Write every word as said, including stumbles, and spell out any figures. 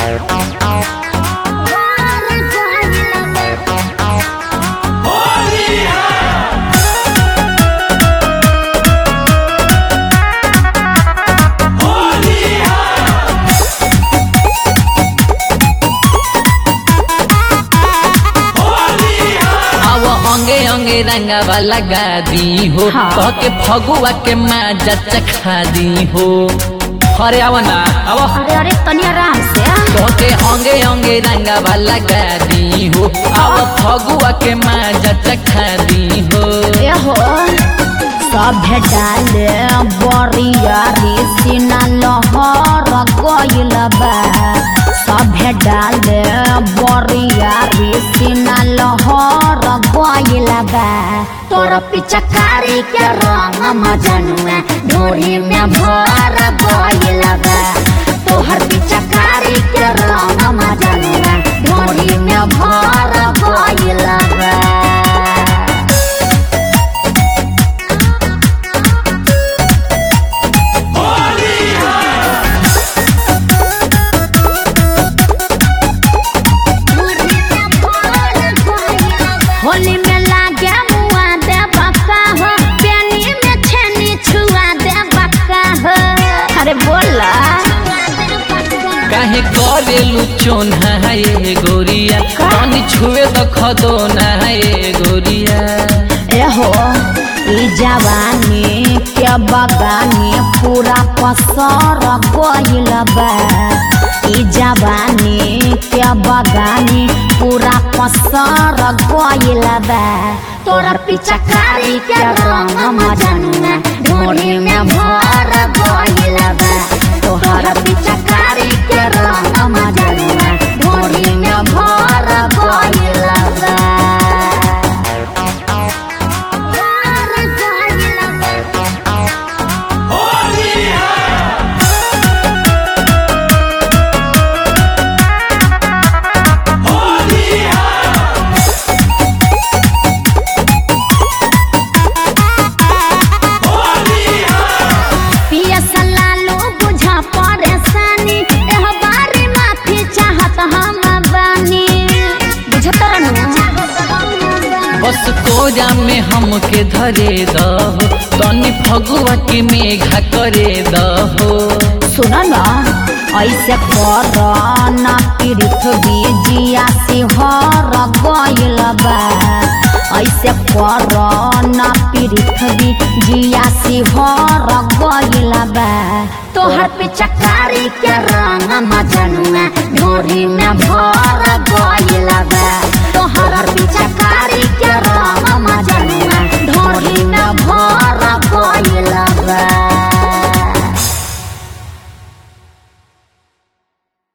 अंगे अंगे रंगवा लगा दी हो हाँ। के फगुआ के माजा चखा दी हो। अरे आवा ना आवा। अरे अरे तनिया आराम से के अंगे अंगे रंगवा लगा दी हो आवा फगुआ के माजा चखा दी हो। ए हो सब डाले बरिया रे सीना लहर गइल बा। सब डाले बरिया रे सीना लहर गइल बा। तोर पिचकारी के रंग मजनुआ ढोरी में भर गइल बा। तोहर पिचकारी के रंग मजनुआ ढोरी में भर गइल बा। होली में लागे मुआ दे बक्का हो पेनी में छेनी छुआ दे बक्का हो। अरे बोला काहे करेलु चोना है गोरिया पानी छुए तो खदो ना है गोरिया। ए हो ई जवानी के बगानी पूरा पसर गइल बा। ई जवानी के बगानी पूरा पसर गइल बा। तोरा पिचकारी के रंग मजनुआ ढोरी में भर गइल बा। तोहरा पिचकारी के रंग मजनुआ ढोरी में भर गइल बा। बस कोजा में हमके धरे दहो तनी फगुआ के मेघा करे दहो। सुना ना ऐसे कर ना पृथ्वी जिया सिंहर गइल बा। ऐसे कर ना पृथ्वी जिया सिंहर गइल बा। तोहर पिचकारी के रंग मजनुआ ढोरी में भर गइल बा।